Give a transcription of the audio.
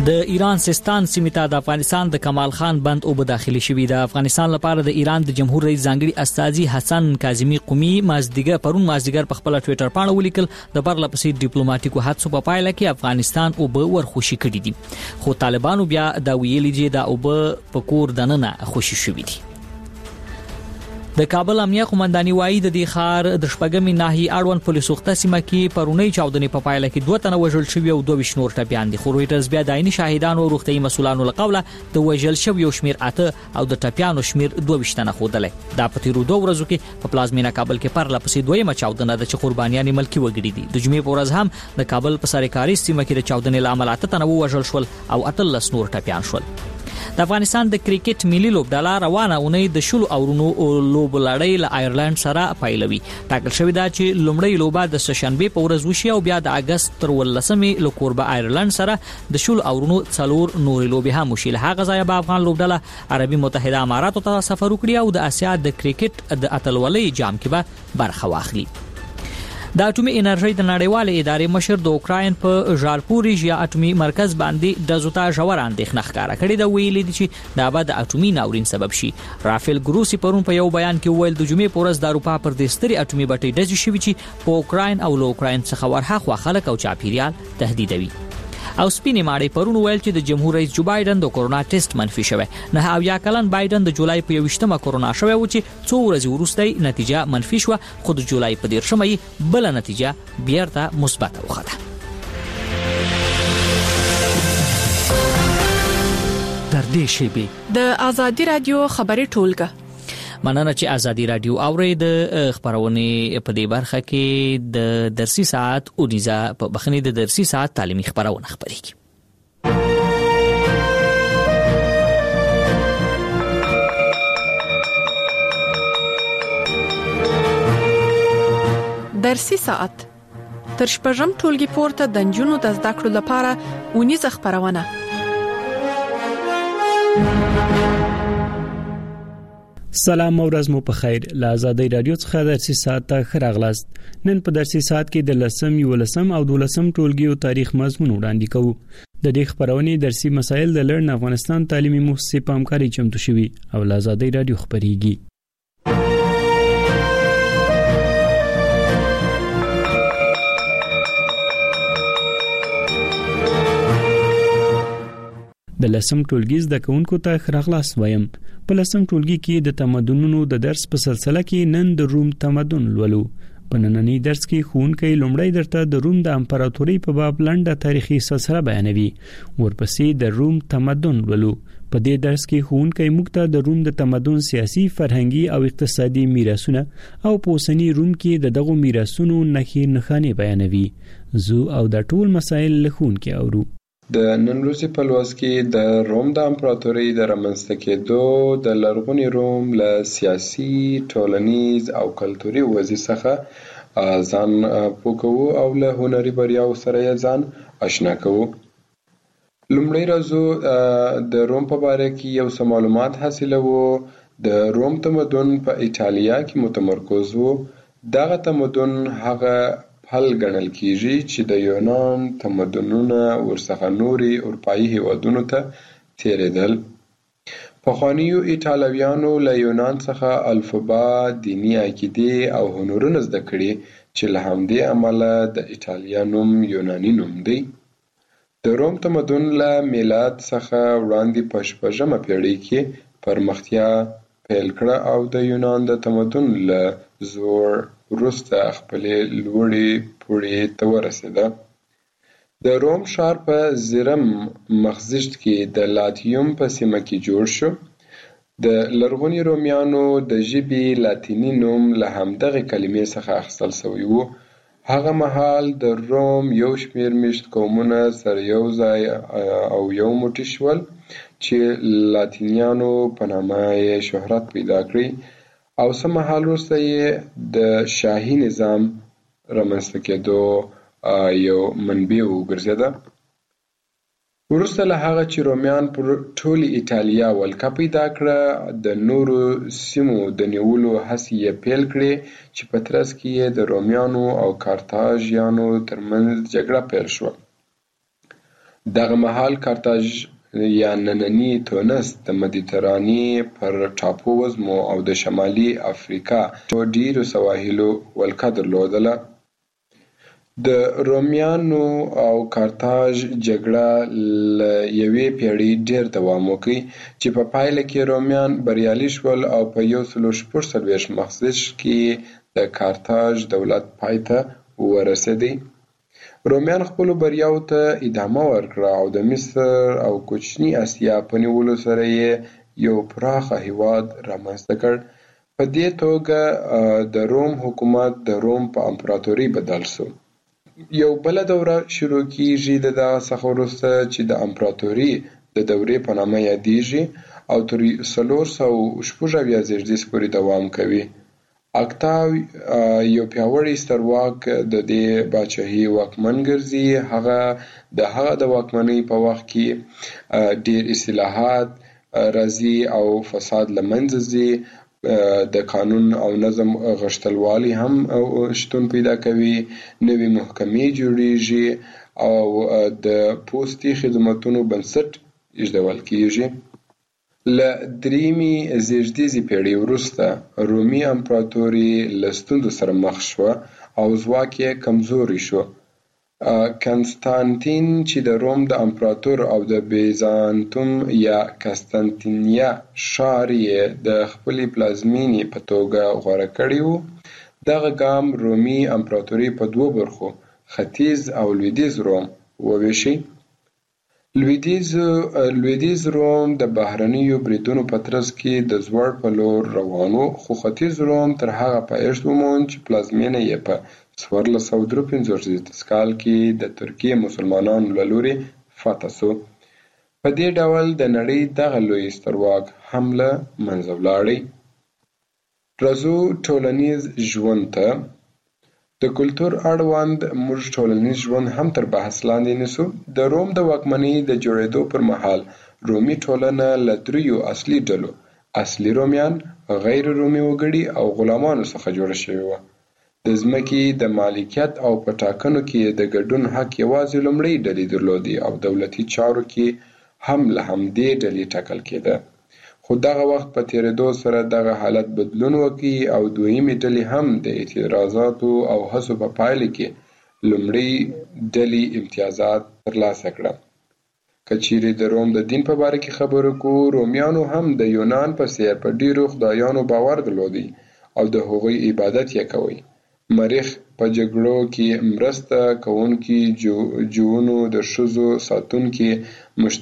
د ایران سیستان سیمې ته د افغانستان د کمال خان بند اوبه داخلي شوې ده. افغانستان لپاره د ایران د جمهور رئیس ځانګړي استازي حسن کاظمی قومي پرون مازدیګر په خپل ټوئیټر باندې ولیکل د پرله پسې ډیپلوماټیکو هڅو په پایله کې افغانستان اوبه ورخوشي کړي دي، خو طالبانو بیا دا ویلي چې د اوبه په کور دننه خوشي شوې دي. د کابل امنیه قومنداني وایي د دې ښار د شپږمې ناحیې اړوند پولیسو وخته سیمه کې پرونی چاودنې په پایله کې 2 تنه وژل شوي او 22 نور ټپیان دي. خو رویټرز بیا د عیني شاهدانو او روغتيایي مسؤلانو له قوله د وژل شوي شمیر 8 او د ټپیانو شمیر 22 تنه ښودلې. دا په تیرو 2 ورځو کې په پلازمینه کابل کې پرله پسې دویمه چاودنه ده چې قربانیان ملکی وګړي دي. د جمعې په ورځ هم د کابل په سرکاري سیمه کې د چاودنې لامل 8 تنه وژل شول او 18 نور ټپیان شول. د افغانستان د کرکټ ملي لوبډله روانه اونۍ د شلو اورونو لوب لړۍ له آیرلند سره پیلوي. ټاکل شوی دا چې لومړی لوبه د سهشنبه په ورځ وشي او بیا د اگست تر 18مې له کوربه آیرلند سره د شلو اورونو څلور نورې لوبې هم وشي. له هغه ځایه به افغان لوبډله عربي متحده اماراتو ته سفر وکړي او د اسیا د کرکټ د اتلولۍ جام کې به برخه واخلي. د اټومي انرژي د نړیوالې ادارې مشر د اوکراین په ژارپوریژیا اټومي مرکز باندې د زوتا ژور اندېښنه ښکاره کړې ده. ویلي دي چې دا به د اټومي ناورین سبب شي. رافیل ګروسی پرون په یو بیان کې ویل د جمعې په ورځ د اروپا پر د ستري اټومي بټۍ ډزې شوې چې په اوکراین او له اوکراین څخه ورهاخوا خلک او چاپیریال تهدیدوي. او سپینې ماړې پرون ویل چې د جمهور رئیس جو بایدن د کورونا ټیسټ منفي شوی. نه او یا کلن بایدن د جولای په 28مه کورونا شوی و چې 2 ورځې وروسته نتیجه منفي شو، خو د جولای په 10مه بل نتیجه بیرته مثبت وخته. در دې شیبه د ازادي رادیو خبري ټولګه مننه چې ازادي رادیو اوري. د خبرونه په دې برخه کې د درسي ساعت اونیزه په بخنی د درسي ساعت تعلیمي خبرونه خبريږي. درسي ساعت تر شپږم ټولګي پورته د جنونو د زده کړو لپاره اونیزه خبرونه. سلام او ورځ مو په خیر. له آزادۍ رادیو څخه درسي ساعت ته خراغلاست. نن په درسي ساعت کې د 10 او 12 ټولګیو تاریخ مضمون وړاندې کوو. د دې خبرونې درسي مسایل د لړن افغانستان تعلیمي مؤسسې په همکاري چمتو شوي او له آزادۍ رادیو خبريږي. د لسم ټولګي زده کوونکو ته خراغلاس وایم. په لسم ټولګي کې د تمدنونو د درس په سلسله کې نن د روم تمدن لولو. په نننی درس کې ښوونکی لومړی درته د روم د امپراتورۍ په باب لنډه تاریخي سلسله بیانوي. ورپسې د روم تمدن لولو. په دې درس کې ښوونکی موږ ته د روم د تمدن سیاسي، فرهنګي او اقتصادي میراثونه او په اوسني روم کې د دغو میراثونو نښانې بیانوي. زو او د ټول مسایل له ښوونکي اورو. د نن ورځې په لوست کې د روم د امپراتورۍ د رامنځته کېدو د لرغوني روم له سیاسي، ټولنیز او کلتوري وضعیت څخه ځان پوه کوو او له هنري بریاو سره یې ځان آشنا کوو. لومړی راځو د روم په باره کې یو څه معلومات حاصلوو. د روم تمدن په ایټالیا کې متمرکز و. دغه تمدن هغه حل ګڼل کیږي چې د یونان تمدنونه ورڅخه نوري اروپایي هیوادونو ته تیرېدل. پخوانیو ایټالویانو له یونان څخه الفبا، دینی عقیدې او هنرونه زده کړي چې له همدې امله د ایټالیا نوم یوناني نوم دی. د روم تمدن له میلاد څخه وړاندې په 6مه پیړۍ کې پرمختیا پیل کړه او د یونان د تمدن له زوړ وروسته خپلې لوړې پوړۍ ته ورسېده. د روم ښار په زیرم مخزیشت کې د لاتیوم په سیمه کې جوړ شو. د لرغوني رومیانو د ژبې لاتینی نوم له همدغه کلمې څخه اخیستل شوی و. هغه مهال د روم یو شمېر میشت قومونه سره یو ځای او یو موټی شول چې لاتینیانو په نامه یې شهرت پیدا کړی او څه مهال وروسته یې د شاهي نظام رامنځته کېدو یو منبع وګرځېده. وروسته له هغه چې رومیان پر ټولې ایټالیا ولکه پیدا کړه، د نورو سیمو د نیولو هڅې یې پیل کړې چې په ترڅ کې یې د رومیانو او کارتاژیانو ترمنځ جګړه پیل شوه. دغه مهال کارتاژ یا نننی تونس د مدیترانې پر ټاپو وزمو او د شمالي افریقا ډیرو سواحلو ولکه درلودله. د رومیانو او کارتاژ جګړه له یوې پیړۍ ډیر دوام وکړ چې په پایله کې رومیان بریالي شول او په 1446 مخزش کې د کارتاژ دولت پای ته ورسېدی. رومیان خپلو بریاو ته ادامه ورکړه او د مصر او کوچني اسیا په نیولو سره یې یو پراخه هیواد رامنځته کړ. په دې توګه د روم حکومت د روم په امپراتوري بدل شو. یو بل دوره شروع کیږي د دغه څخه وروسته چې د امپراتوري د دورې په نامه یادیږي او تر 476 زیږدیز پورې دوام کوي. اکتاو یو پیاوړی سترواک د دې باچاهي واکمن ګرځي. هغه د واکمنۍ په وخت کې ډیر اصلاحات راځي او فساد له منځه ځي. د قانون او نظم غښتلوالی هم شتون پیدا کوي. نوې محکمې جوړیږي او د پوستي خدماتونو بنسټ ایښودل کیږي. له دریمې زیږدیزې پیړۍ وروسته رومي امپراتوري له ستونزو سره مخ شوه او ځواک یې کمزوری شو. کنستانتین چې د روم د امپراتور او د بیزانتوم یا قسطنطنیه ښار یې د خپلې پلازمینې په توګه غوره کړی و. دغه ګام رومي امپراتوري په دوو برخو ختیځ او لویدیځ روم وویشي. لویدیځ روم د بهرنیو بریدونو په ترڅ کې د زوړ په لور روان و، خو ختیځ روم تر هغه پایښت وموند چې پلازمینه یې په 1453 کال کې د ترکیې مسلمانانو له لوري فتح شو. په دې ډول د نړۍ دغه لوی سترواک هم له منځه ولاړی. راځو ټولنیز ژوند ته. د کلتور اړوند موږ ټولنیز ژوند هم تر بحث لاندې نیسو. د روم د واکمنۍ د جوړېدو پر مهال رومي ټولنه له دریو اصلي ډلو، اصلي رومیان، غیر رومي وګړي او غلامانو څخه جوړه شوې وه. د ځمکې د مالکیت او په ټاکنو کې د ګډون حق یوازې لومړۍ ډلې درلودې او دولتي چارو کې هم له همدې ډلې ټاکل کېده. خو دغه وخت په تېرېدو سره دغه حالت بدلون وکړي او دویمې ډلې هم د اعتراضاتو او هڅو په پایله کې لومړۍ ډلې امتیازات ترلاسه کړه. که چیرې د روم د دین په باره کې خبرو کوو، رومیانو هم د یونان په څېر په ډېرو خدایانو باور درلودی او د هغوی عبادت یې کوي. مریخ په جګړو کې مرسته کوونکي، جوونو د ښځو ساتونکي،